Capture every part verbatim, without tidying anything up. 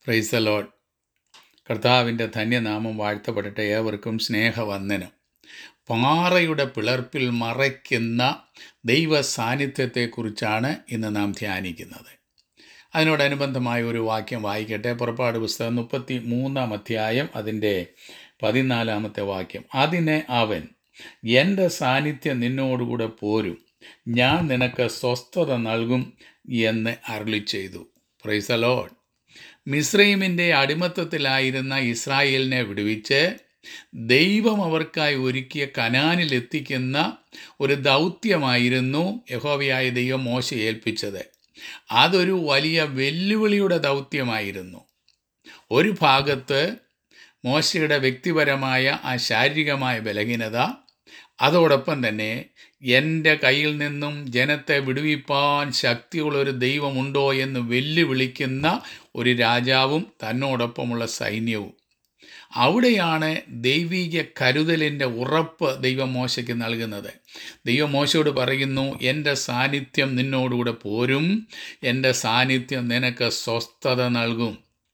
Price the Lord. കർത്താവിൻ്റെ ധന്യനാമം വാഴ്ത്തപ്പെടട്ടെ. ഏവർക്കും സ്നേഹവന്ദനം. പാറയുടെ പിളർപ്പിൽ മറയ്ക്കുന്ന ദൈവ സാന്നിധ്യത്തെക്കുറിച്ചാണ് ഇന്ന് നാം ധ്യാനിക്കുന്നത്. അതിനോടനുബന്ധമായ ഒരു വാക്യം വായിക്കട്ടെ. പുറപ്പാട് പുസ്തകം മുപ്പത്തി മൂന്നാം അധ്യായം അതിൻ്റെ പതിനാലാമത്തെ വാക്യം. അതിനെ അവൻ, എൻ്റെ സാന്നിധ്യം നിന്നോടുകൂടെ പോരും, ഞാൻ നിനക്ക് സ്വസ്ഥത നൽകും എന്ന് അരുളി ചെയ്തു. Praise the lord. മിസ്രൈമിൻ്റെ അടിമത്തത്തിലായിരുന്ന ഇസ്രായേലിനെ വിടുവിച്ച് ദൈവം അവർക്കായി ഒരുക്കിയ കനാനിലെത്തിക്കുന്ന ഒരു ദൗത്യമായിരുന്നു യഹോവയായ ദൈവം മോശയെ ഏൽപ്പിച്ചത്. അതൊരു വലിയ വെല്ലുവിളിയുടെ ദൗത്യമായിരുന്നു. ഒരു ഭാഗത്ത് മോശയുടെ വ്യക്തിപരമായ ആ ശാരീരികമായ ബലഹീനത, അതോടൊപ്പം തന്നെ എൻ്റെ കയ്യിൽ നിന്നും ജനത്തെ വിടുവിപ്പാൻ ശക്തിയുള്ളൊരു ദൈവമുണ്ടോ എന്ന് വെല്ലുവിളിക്കുന്ന ഒരു രാജാവും തന്നോടൊപ്പമുള്ള സൈന്യവും. അവിടെയാണ് ദൈവിക കരുതലിൻ്റെ ഉറപ്പ് ദൈവം മോശയ്ക്ക് നൽകുന്നത്. ദൈവം മോശയോട് പറയുന്നു, എൻ്റെ സാന്നിധ്യം നിന്നോടുകൂടെ പോരും, എൻ്റെ സാന്നിധ്യം നിനക്ക് സ്വസ്ഥത നൽകും.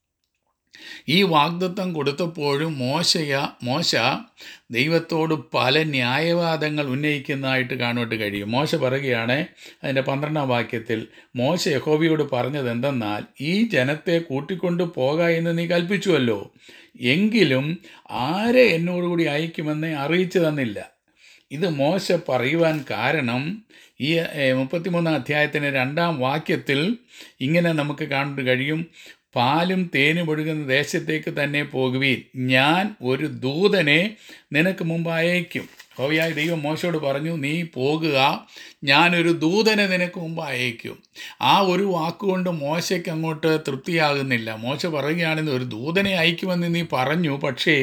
ഈ വാഗ്ദത്തം കൊടുത്തപ്പോഴും മോശയ മോശ ദൈവത്തോട് പല ന്യായവാദങ്ങൾ ഉന്നയിക്കുന്നതായിട്ട് കാണുവാൻ കഴിയും. മോശ പറയുകയാണ് അതിൻ്റെ പന്ത്രണ്ടാം വാക്യത്തിൽ, മോശ യഹോവയോട് പറഞ്ഞത് എന്തെന്നാൽ, ഈ ജനത്തെ കൂട്ടിക്കൊണ്ട് പോക എന്ന് നീ കൽപ്പിച്ചുവല്ലോ, എങ്കിലും ആരെ എന്നോടുകൂടി അയക്കുമെന്ന് അറിയിച്ചു തന്നില്ല. ഇത് മോശ പറയുവാൻ കാരണം ഈ മുപ്പത്തിമൂന്നാം അധ്യായത്തിൻ്റെ രണ്ടാം വാക്യത്തിൽ ഇങ്ങനെ നമുക്ക് കാണാൻ കഴിയും. പാലും തേനും ഒഴുകുന്ന ദേശത്തേക്ക് തന്നെ പോകുവീൻ, ഞാൻ ഒരു ദൂതനെ നിനക്ക് മുമ്പ് അയക്കും. യഹോവയായ ദൈവം മോശയോട് പറഞ്ഞു, നീ പോകുക, ഞാനൊരു ദൂതനെ നിനക്ക് മുമ്പ് അയക്കും. ആ ഒരു വാക്കുകൊണ്ട് മോശയ്ക്ക് അങ്ങോട്ട് തൃപ്തിയാകുന്നില്ല. മോശ പറയുകയാണെന്ന്, ഒരു ദൂതനെ അയക്കുമെന്ന് നീ പറഞ്ഞു, പക്ഷേ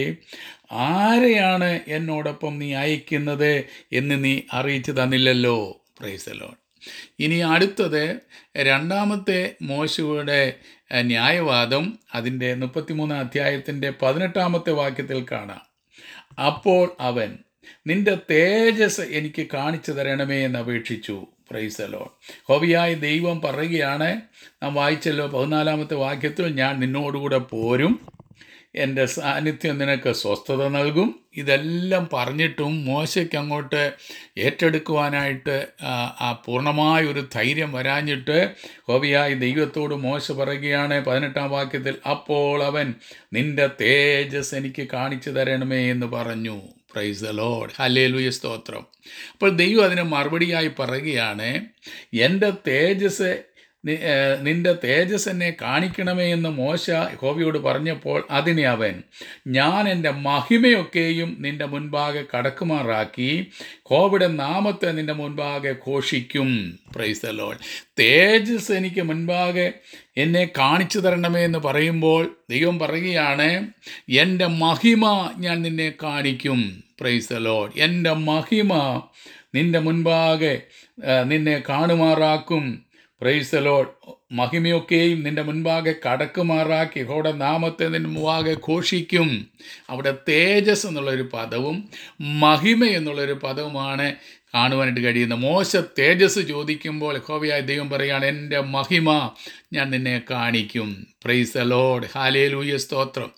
ആരെയാണ് എന്നോടൊപ്പം നീ അയക്കുന്നത് എന്ന് നീ അറിയിച്ചു തന്നില്ലല്ലോ. Price the Lord. ഇനി അടുത്തത് രണ്ടാമത്തെ മോശയുടെ ന്യായവാദം അതിൻ്റെ മുപ്പത്തിമൂന്നാം അധ്യായത്തിൻ്റെ പതിനെട്ടാമത്തെ വാക്യത്തിൽ കാണാം. അപ്പോൾ അവൻ, നിന്റെ തേജസ് എനിക്ക് കാണിച്ചു തരണമേ എന്ന് അപേക്ഷിച്ചു. Praise the lord. യഹോവയായ ദൈവം പറയുകയാണ്, നാം വായിച്ചല്ലോ പതിനാലാമത്തെ വാക്യത്തിൽ, ഞാൻ നിന്നോടുകൂടെ പോരും, എൻ്റെ സാന്നിധ്യം നിനക്ക് സ്വസ്ഥത നൽകും. ഇതെല്ലാം പറഞ്ഞിട്ടും മോശയ്ക്ക് അങ്ങോട്ട് ഏറ്റെടുക്കുവാനായിട്ട് ആ പൂർണ്ണമായ ഒരു ധൈര്യം വരാഞ്ഞിട്ട് യഹോവയായ ദൈവത്തോട് മോശ പറയുകയാണ് പതിനെട്ടാം വാക്യത്തിൽ, അപ്പോൾ അവൻ, നിന്റെ തേജസ് എനിക്ക് കാണിച്ചു തരണമേ എന്ന് പറഞ്ഞു. Price the lord. ഹല്ലേലൂയ, സ്തോത്രം. അപ്പോൾ ദൈവം അതിന് മറുപടിയായി പറയുകയാണ്, എൻ്റെ തേജസ് നിന്റെ തേജസ് എന്നെ കാണിക്കണമേ എന്ന് മോശ യഹോവയോട് പറഞ്ഞപ്പോൾ അതിനെ അവൻ, ഞാൻ എൻ്റെ മഹിമയൊക്കെയും നിന്റെ മുൻപാകെ കടക്കുമാറാക്കി യഹോവയുടെ നാമത്തെ നിന്റെ മുൻപാകെ ഘോഷിക്കും. Praise the lord. തേജസ് എനിക്ക് മുൻപാകെ എന്നെ കാണിച്ചു തരണമേ എന്ന് പറയുമ്പോൾ ദൈവം പറയുകയാണ്, എൻ്റെ മഹിമ ഞാൻ നിന്നെ കാണിക്കും. Praise the lord. എൻ്റെ മഹിമ നിന്റെ മുൻപാകെ നിന്നെ കാണുമാറാക്കും. Praise the lord. മഹിമയൊക്കെയും നിന്റെ മുൻപാകെ കടക്കുമാറാക്കി യഹോവയുടെ നാമത്തെ നിന്റെ മുൻപാകെ ഘോഷിക്കും. അവിടെ തേജസ് എന്നുള്ളൊരു പദവും മഹിമ എന്നുള്ളൊരു പദവുമാണ് കാണുവാനായിട്ട് കഴിയുന്നത്. മോശ തേജസ് ചോദിക്കുമ്പോൾ യഹോവയായ ദൈവം പറയുകയാണ്, എൻ്റെ മഹിമ ഞാൻ നിന്നെ കാണിക്കും. Praise the lord. ഹല്ലേലൂയ, സ്തോത്രം.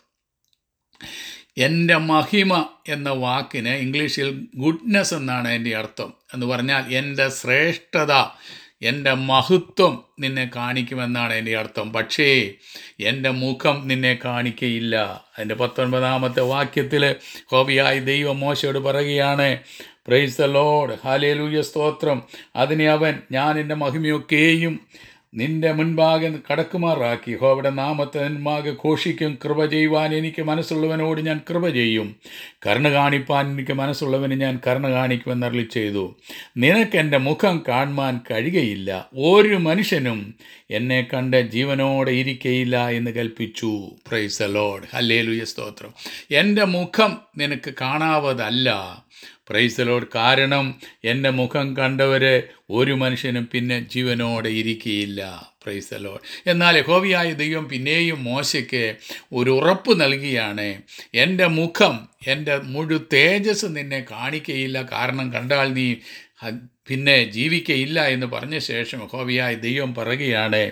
എൻ്റെ മഹിമ എന്ന വാക്കിന് ഇംഗ്ലീഷിൽ ഗുഡ്നെസ് എന്നാണ് എൻ്റെ അർത്ഥം. എന്ന് പറഞ്ഞാൽ എൻ്റെ ശ്രേഷ്ഠത, എൻ്റെ മഹത്വം നിന്നെ കാണിക്കുമെന്നാണ് എൻ്റെ അർത്ഥം. പക്ഷേ എൻ്റെ മുഖം നിന്നെ കാണിക്കയില്ല. അതിൻ്റെ പത്തൊൻപതാമത്തെ വാക്യത്തിൽ യഹോവയായ ദൈവം മോശയോട് പറയുകയാണ്, പ്രൈസ് ദി ലോർഡ്. ഹല്ലേലൂയ, സ്തോത്രം. അതിനെ അവൻ, ഞാൻ എൻ്റെ മഹിമയൊക്കെയും നിന്റെ മുൻപാകെ കടക്കുമാറാക്കി യഹോവയുടെ നാമത്തെ മുൻപാകെ ഘോഷിക്കും. കൃപ ചെയ്യുവാൻ എനിക്ക് മനസ്സുള്ളവനോട് ഞാൻ കൃപ ചെയ്യും, കരുണ കാണിപ്പാൻ എനിക്ക് മനസ്സുള്ളവന് ഞാൻ കരുണ കാണിക്കുമെന്ന് അരുളി ചെയ്തു. നിനക്ക് എൻ്റെ മുഖം കാണുവാൻ കഴിയുകയില്ല, ഒരു മനുഷ്യനും എന്നെ കണ്ട് ജീവനോടെ ഇരിക്കയില്ല എന്ന് കൽപ്പിച്ചു. Price the lord. ഹല്ലേലൂയ, സ്തോത്രം. എൻ്റെ മുഖം നിനക്ക് കാണാവതല്ല. Price the Lord. കാരണം എൻ്റെ മുഖം കണ്ടവർ ഒരു മനുഷ്യനും പിന്നെ ജീവനോടെ ഇരിക്കുകയില്ല. Price the Lord. എന്നാൽ യഹോവയായ ദൈവം പിന്നെയും മോശയ്ക്ക് ഒരു ഉറപ്പ് നൽകിയാണ്, എൻ്റെ മുഖം, എൻ്റെ മുഴു തേജസ് നിന്നെ കാണിക്കയില്ല, കാരണം കണ്ടാൽ നീ പിന്നെ ജീവിക്കയില്ല എന്ന് പറഞ്ഞ ശേഷം യഹോവയായ ദൈവം പറയുകയാണ്,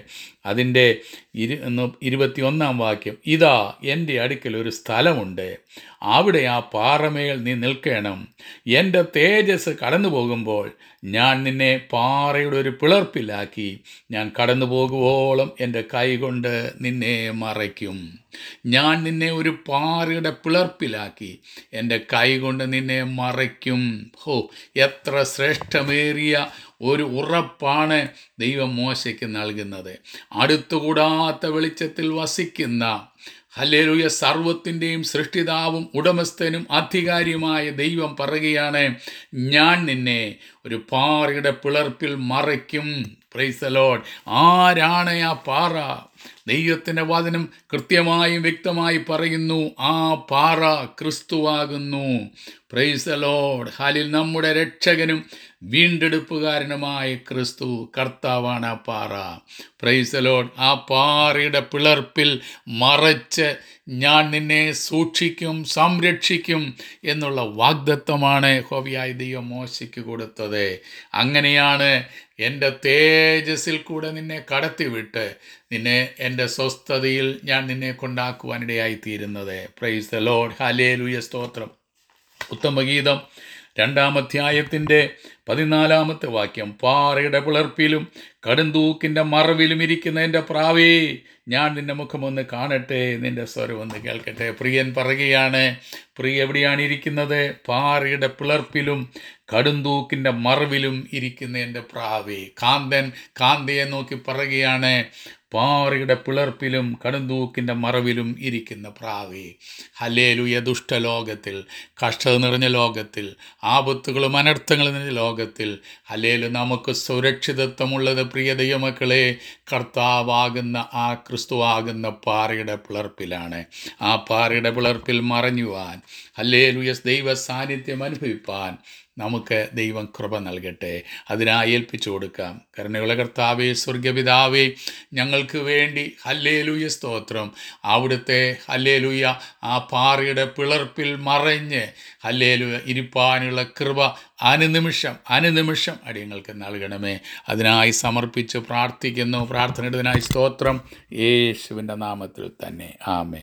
അതിൻ്റെ ഇരു ഇരുപത്തിയൊന്നാം വാക്യം, ഇതാ എൻ്റെ അടുക്കൽ ഒരു സ്ഥലമുണ്ട്, അവിടെ ആ പാറമേൽ നീ നിൽക്കണം. എൻ്റെ തേജസ് കടന്നു പോകുമ്പോൾ ഞാൻ നിന്നെ പാറയുടെ ഒരു പിളർപ്പിലാക്കി ഞാൻ കടന്നു പോകുവോളം എൻ്റെ കൈ കൊണ്ട് നിന്നെ മറയ്ക്കും. ഞാൻ നിന്നെ ഒരു പാറയുടെ പിളർപ്പിലാക്കി എൻ്റെ കൈ കൊണ്ട് നിന്നെ മറയ്ക്കും. ഹോ, എത്ര ശ്രേഷ്ഠമേറിയ ഒരു ഉറപ്പാണ് ദൈവം മോശയ്ക്ക് നൽകുന്നത്. അടുത്തുകൂടാത്ത വെളിച്ചത്തിൽ വസിക്കുന്ന, ഹല്ലേലൂയ, സർവത്തിൻ്റെയും സൃഷ്ടിതാവും ഉടമസ്ഥനും അധികാരിയുമായ ദൈവം പറയുകയാണ്, ഞാൻ നിന്നെ ഒരു പാറയുടെ പിളർപ്പിൽ മറയ്ക്കും. Praise the lord. ആരാണ് ആ പാറ? ദൈവത്തിൻ്റെ വചനം കൃത്യമായും വ്യക്തമായി പറയുന്നു, ആ പാറ ക്രിസ്തുവാകുന്നു. Praise the lord. ഹാലിൽ നമ്മുടെ രക്ഷകനും വീണ്ടെടുപ്പുകാരനുമായ ക്രിസ്തു കർത്താവാണ് ആ പാറ. Praise the lord. ആ പാറയുടെ പിളർപ്പിൽ മറച്ച് ഞാൻ നിന്നെ സൂക്ഷിക്കും, സംരക്ഷിക്കും എന്നുള്ള വാഗ്ദത്തമാണ് യഹോവയായ ദൈവം മോശയ്ക്ക് കൊടുത്തത്. അങ്ങനെയാണ് എൻ്റെ തേജസ്സിൽ കൂടെ നിന്നെ കടത്തിവിട്ട് നിന്നെ എൻ്റെ സ്വസ്ഥതയിൽ ഞാൻ നിന്നെ കൊണ്ടാക്കുവാനിടയായിത്തീരുന്നത്. Praise the lord. ഹല്ലേലൂയ, സ്തോത്രം. ഉത്തമഗീതം രണ്ടാം അധ്യായത്തിൻ്റെ പതിനാലാമത്തെ വാക്യം, പാറയുടെ പിളർപ്പിലും കടുന്തൂക്കിൻ്റെ മറവിലും ഇരിക്കുന്ന എൻ്റെ പ്രാവേ, ഞാൻ നിൻ്റെ മുഖമൊന്ന് കാണട്ടെ, നിൻ്റെ സ്വരം ഒന്ന് കേൾക്കട്ടെ. പ്രിയൻ പറയുകയാണ്, പ്രിയ എവിടെയാണ് ഇരിക്കുന്നത്? പാറയുടെ പിളർപ്പിലും കടുന്തൂക്കിൻ്റെ മറവിലും ഇരിക്കുന്ന എൻ്റെ പ്രാവേ. കാന്തൻ കാന്തയെ നോക്കി പറയുകയാണ്, പാറയുടെ പിളർപ്പിലും കടുന്തൂക്കിൻ്റെ മറവിലും ഇരിക്കുന്ന പ്രാവേ. ഹല്ലേലൂയ. ദുഷ്ടലോകത്തിൽ, കഷ്ടത നിറഞ്ഞ ലോകത്തിൽ, ആപത്തുകളും അനർത്ഥങ്ങളും നിറഞ്ഞ ലോകത്തിൽ ഹല്ലേലൂയ നമുക്ക് സുരക്ഷിതത്വമുള്ളത് പ്രിയ ദൈവമക്കളെ കർത്താവാകുന്ന ആ ക്രിസ്തുവാകുന്ന പാറയുടെ പിളർപ്പിലാണ്. ആ പാറയുടെ പിളർപ്പിൽ മറഞ്ഞുവാൻ, ഹല്ലേലൂയ, ദൈവ സാന്നിധ്യം അനുഭവിപ്പാൻ നമുക്ക് ദൈവം കൃപ നൽകട്ടെ. അതിനായി ഏൽപ്പിച്ചു കൊടുക്കാം. കരുണയുള്ള കർത്താവേ, സ്വർഗപിതാവേ, ഞങ്ങൾക്ക് വേണ്ടി ഹല്ലേലൂയ, സ്തോത്രം, അവിടുത്തെ ഹല്ലേലൂയ ആ പാറയുടെ പിളർപ്പിൽ മറഞ്ഞ് ഹല്ലേലൂയ ഇരിപ്പാനുള്ള കൃപ അനുനിമിഷം അനുനിമിഷം അടിയങ്ങൾക്ക് നൽകണമേ. അതിനായി സമർപ്പിച്ച് പ്രാർത്ഥിക്കുന്നു. പ്രാർത്ഥനയുടേതിനായി സ്തോത്രം, യേശുവിൻ്റെ നാമത്തിൽ തന്നെ. ആമേൻ.